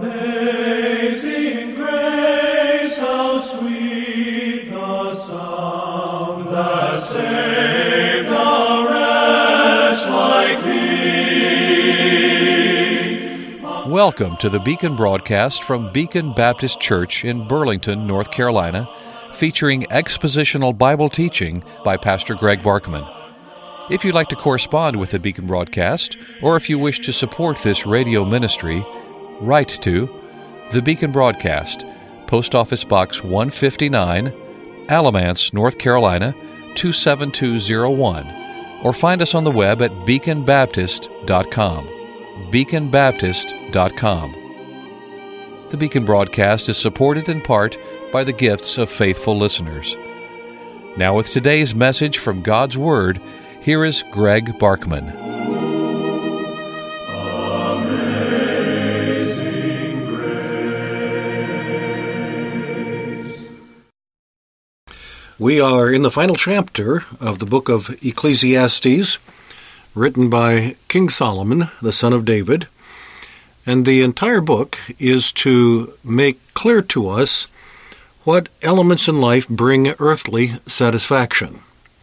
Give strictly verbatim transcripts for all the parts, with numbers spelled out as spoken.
Amazing grace, how sweet the sound that saved a wretch like me. Welcome to the Beacon broadcast from Beacon Baptist Church in Burlington, North Carolina, featuring expositional Bible teaching by Pastor Greg Barkman. If you'd like to correspond with the Beacon broadcast, or if you wish to support this radio ministry, write to the Beacon Broadcast, Post Office Box one fifty-nine, Alamance, North Carolina, two seven two zero one, or find us on the web at beacon baptist dot com. beacon baptist dot com. The Beacon broadcast is supported in part by the gifts of faithful listeners. Now with today's message from God's Word, here is Greg Barkman. Amazing grace. We are in the final chapter of the book of Ecclesiastes, written by King Solomon, the son of David. And the entire book is to make clear to us what elements in life bring earthly satisfaction.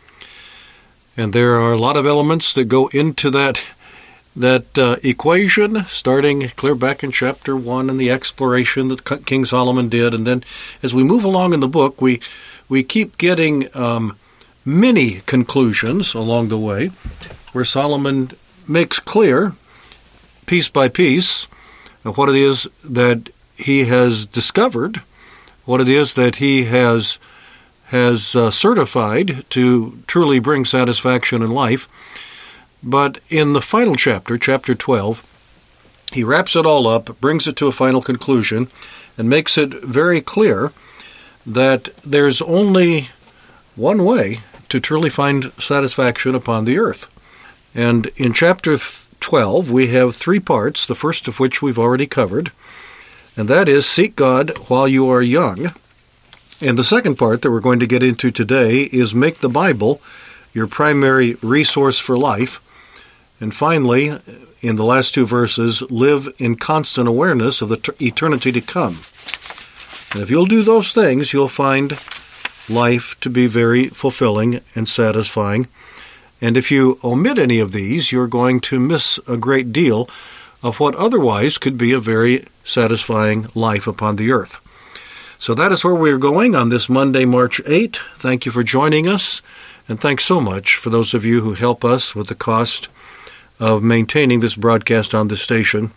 And there are a lot of elements that go into that that uh, equation, starting clear back in chapter one and the exploration that King Solomon did. And then as we move along in the book, we we keep getting um, many conclusions along the way, where Solomon makes clear, piece by piece, what it is that he has discovered, what it is that he has has uh, certified to truly bring satisfaction in life. But in the final chapter, chapter twelve, he wraps it all up, brings it to a final conclusion, and makes it very clear that there's only one way to truly find satisfaction upon the earth. And in chapter twelve, we have three parts, the first of which we've already covered, and that is seek God while you are young. And the second part that we're going to get into today is make the Bible your primary resource for life. And finally, in the last two verses, live in constant awareness of the t- eternity to come. And if you'll do those things, you'll find life to be very fulfilling and satisfying. And if you omit any of these, you're going to miss a great deal of what otherwise could be a very satisfying life upon the earth. So that is where we're going on this Monday, March eighth. Thank you for joining us, and thanks so much for those of you who help us with the cost of maintaining this broadcast on this station.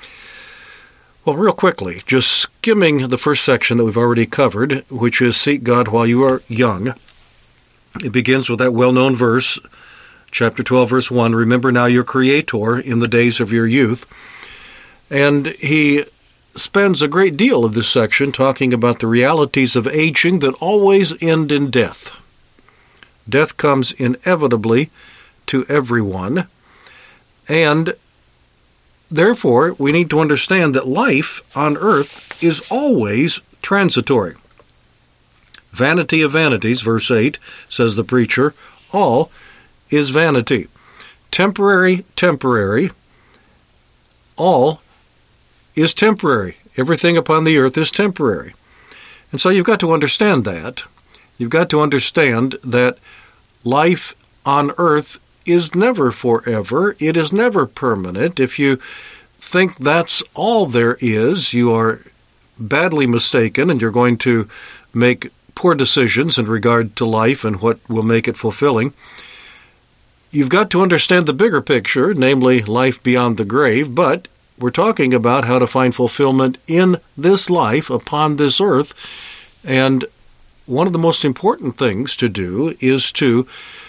Well, real quickly, just skimming the first section that we've already covered, which is seek God while you are young. It begins with that well-known verse, chapter twelve, verse one, remember now your Creator in the days of your youth. And he spends a great deal of this section talking about the realities of aging that always end in death. Death comes inevitably to everyone, and therefore we need to understand that life on earth is always transitory. Vanity of vanities, verse eight, says the preacher, all is vanity. Temporary, temporary, all is temporary. Everything upon the earth is temporary. And so you've got to understand that. You've got to understand that life on earth is never forever. It is never permanent. If you think that's all there is, you are badly mistaken, and you're going to make poor decisions in regard to life and what will make it fulfilling. You've got to understand the bigger picture, namely life beyond the grave, but we're talking about how to find fulfillment in this life upon this earth. And one of the most important things to do is to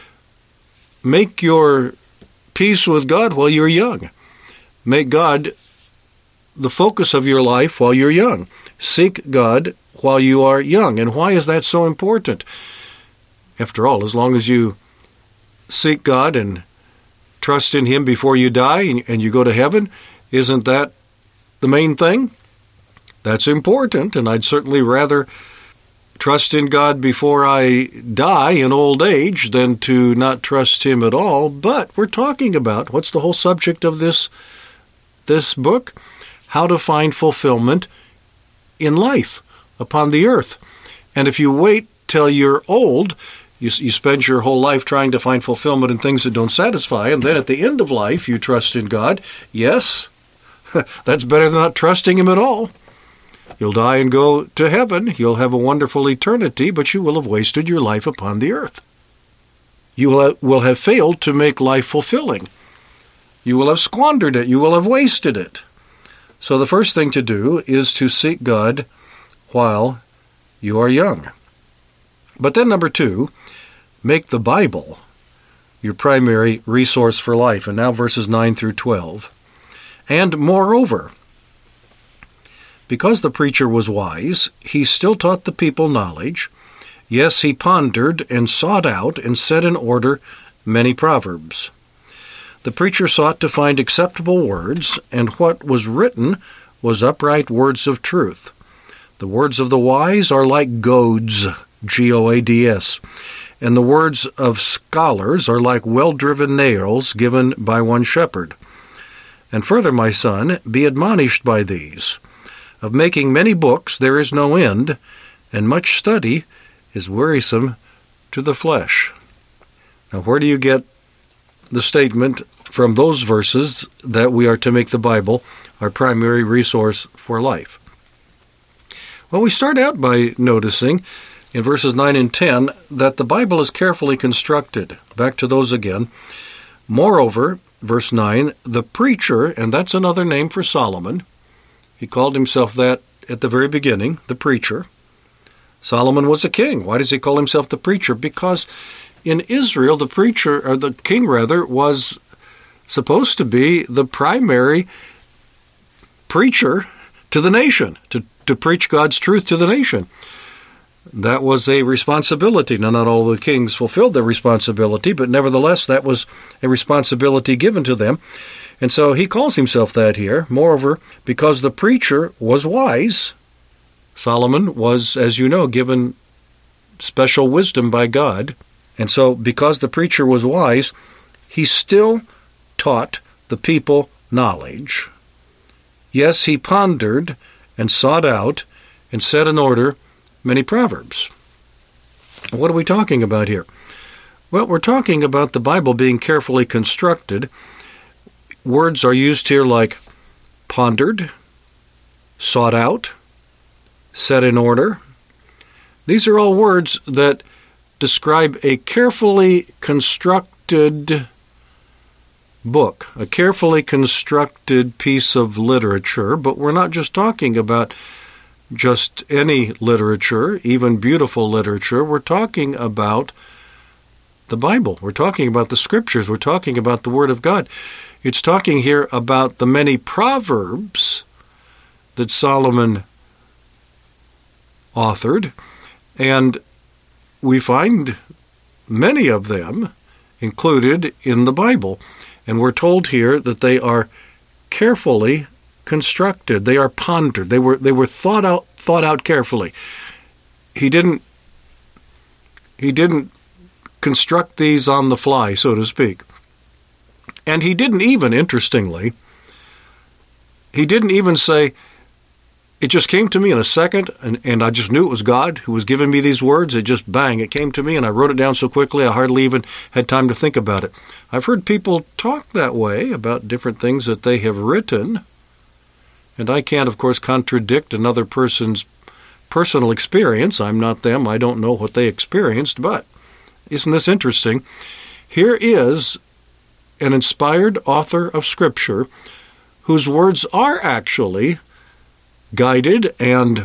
make your peace with God while you're young. Make God the focus of your life while you're young. Seek God while you are young. And why is that so important? After all, as long as you seek God and trust in Him before you die and you go to heaven, isn't that the main thing? That's important, and I'd certainly rather trust in God before I die in old age than to not trust Him at all. But we're talking about, what's the whole subject of this, this book? how to find fulfillment in life upon the earth. And if you wait till you're old, you, you spend your whole life trying to find fulfillment in things that don't satisfy, and then at the end of life you trust in God. Yes, that's better than not trusting Him at all. You'll die and go to heaven. You'll have a wonderful eternity, but you will have wasted your life upon the earth. You will have, will have failed to make life fulfilling. You will have squandered it. You will have wasted it. So the first thing to do is to seek God while you are young. But then number two, make the Bible your primary resource for life. And now verses nine through twelve. And moreover, because the preacher was wise, he still taught the people knowledge. Yes, he pondered and sought out and set in order many proverbs. The preacher sought to find acceptable words, and what was written was upright words of truth. The words of the wise are like goads, G O A D S, and the words of scholars are like well-driven nails given by one shepherd. And further, my son, be admonished by these. Of making many books there is no end, and much study is wearisome to the flesh. Now, where do you get the statement from those verses that we are to make the Bible our primary resource for life? Well, we start out by noticing in verses nine and ten that the Bible is carefully constructed. Back to those again. Moreover, verse nine, the preacher, and that's another name for Solomon. He called himself that at the very beginning, the preacher. Solomon was a king. Why does he call himself the preacher? Because in Israel, the preacher, or the king rather, was supposed to be the primary preacher to the nation, to, to preach God's truth to the nation. That was a responsibility. Now, not all the kings fulfilled their responsibility, but nevertheless, that was a responsibility given to them. And so he calls himself that here. Moreover, because the preacher was wise, Solomon was, as you know, given special wisdom by God. And so because the preacher was wise, he still taught the people knowledge. Yes, he pondered and sought out and set in order many proverbs. What are we talking about here? Well, we're talking about the Bible being carefully constructed. Words are used here like pondered, sought out, set in order. These are all words that describe a carefully constructed book, a carefully constructed piece of literature, but we're not just talking about just any literature, even beautiful literature. We're talking about the Bible. We're talking about the Scriptures. We're talking about the Word of God. It's talking here about the many proverbs that Solomon authored, and we find many of them included in the Bible. And we're told here that they are carefully constructed. They are pondered. They were they were thought out thought out carefully. He didn't he didn't construct these on the fly, so to speak. And he didn't even, interestingly, he didn't even say, it just came to me in a second, and, and I just knew it was God who was giving me these words. It just, bang, it came to me, and I wrote it down so quickly I hardly even had time to think about it. I've heard people talk that way about different things that they have written, and I can't, of course, contradict another person's personal experience. I'm not them. I don't know what they experienced, but isn't this interesting? Here is an inspired author of Scripture whose words are actually guided and,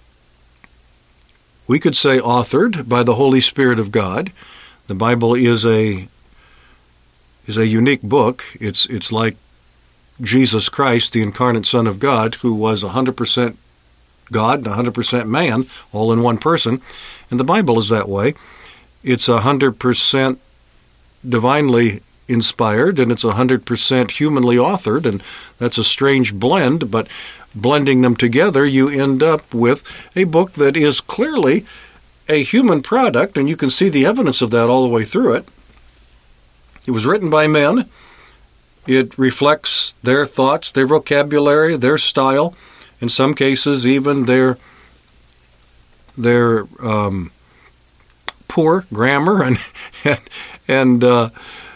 we could say, authored by the Holy Spirit of God. The Bible is a is a unique book. It's it's like Jesus Christ, the incarnate Son of God, who was one hundred percent God and one hundred percent man, all in one person. And the Bible is that way. It's one hundred percent divinely inspired, and it's one hundred percent humanly authored, and that's a strange blend, but blending them together, you end up with a book that is clearly a human product, and you can see the evidence of that all the way through it. It was written by men It reflects their thoughts, their vocabulary, their style, in some cases even their their um, poor grammar and and, and uh,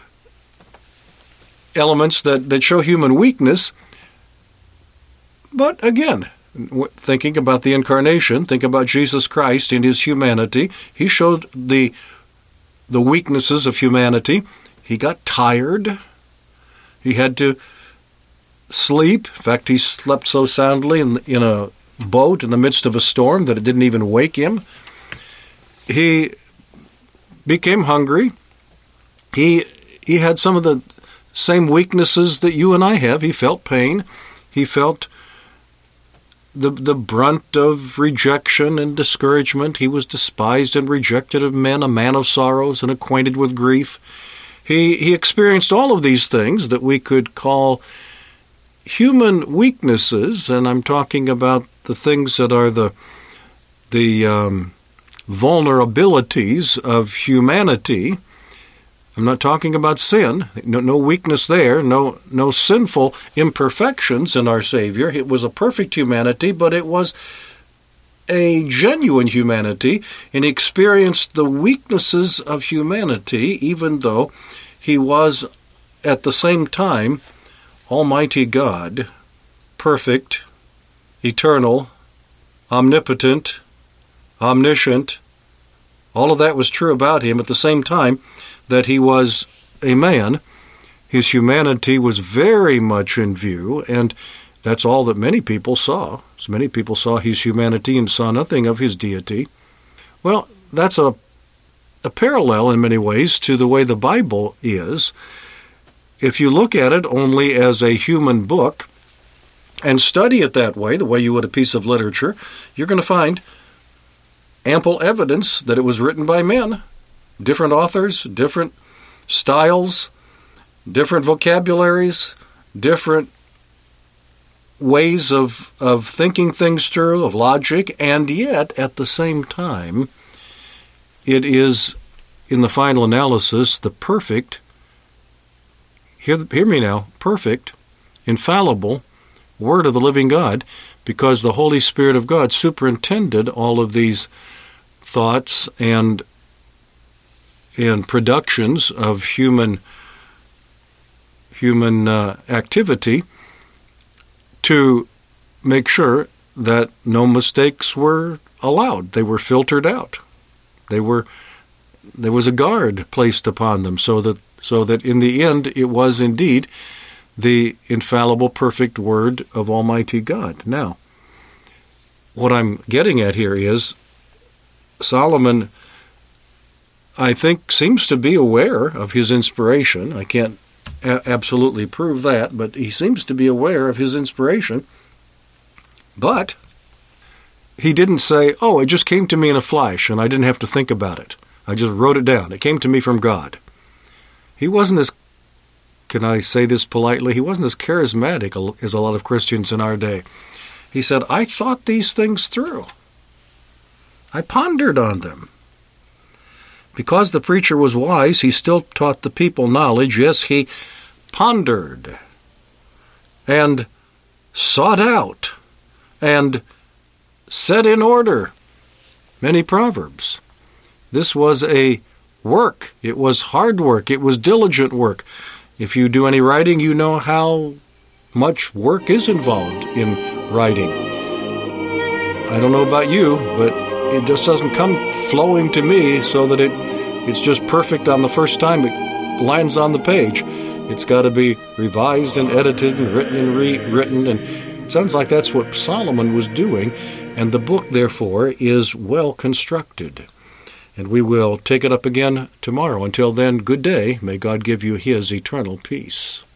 elements that, that show human weakness. But again, thinking about the incarnation, think about Jesus Christ in his humanity. He showed the the weaknesses of humanity. He got tired. He had to sleep. In fact, he slept so soundly in, in a boat in the midst of a storm that it didn't even wake him. He became hungry. He he had some of the same weaknesses that you and I have. He felt pain. He felt the the brunt of rejection and discouragement. He was despised and rejected of men, a man of sorrows and acquainted with grief. He he experienced all of these things that we could call human weaknesses, and I'm talking about the things that are the the um, vulnerabilities of humanity. I'm not talking about sin. No, no weakness there. No, no sinful imperfections in our Savior. It was a perfect humanity, but it was a genuine humanity, and he experienced the weaknesses of humanity, even though he was at the same time Almighty God, perfect, eternal, omnipotent, omniscient. All of that was true about him. At the same time that he was a man, his humanity was very much in view, and that's all that many people saw. So many people saw his humanity and saw nothing of his deity. Well, that's a, a parallel in many ways to the way the Bible is. If you look at it only as a human book and study it that way, the way you would a piece of literature, you're going to find ample evidence that it was written by men, different authors, different styles, different vocabularies, different ways of, of thinking things through, of logic, and yet, at the same time, it is, in the final analysis, the perfect, hear, hear me now, perfect, infallible Word of the living God, because the Holy Spirit of God superintended all of these thoughts and and productions of human human uh, activity to make sure that no mistakes were allowed. They were filtered out. They were there was a guard placed upon them, so that so that in the end it was indeed the infallible, perfect Word of Almighty God. Now, what I'm getting at here is Solomon, I think, seems to be aware of his inspiration. I can't a- absolutely prove that, but he seems to be aware of his inspiration. But he didn't say, oh, it just came to me in a flash, and I didn't have to think about it. I just wrote it down. It came to me from God. He wasn't as, can I say this politely, he wasn't as charismatic as a lot of Christians in our day. He said, I thought these things through. I pondered on them. Because the preacher was wise, he still taught the people knowledge. Yes, he pondered and sought out and set in order many proverbs. This was a work. It was hard work. It was diligent work. If you do any writing, you know how much work is involved in writing. I don't know about you, but it just doesn't come flowing to me so that it it's just perfect on the first time it lands on the page. It's got to be revised and edited and written and rewritten, and it sounds like that's what Solomon was doing, and the book, therefore, is well constructed. And we will take it up again tomorrow. Until then, good day. May God give you His eternal peace.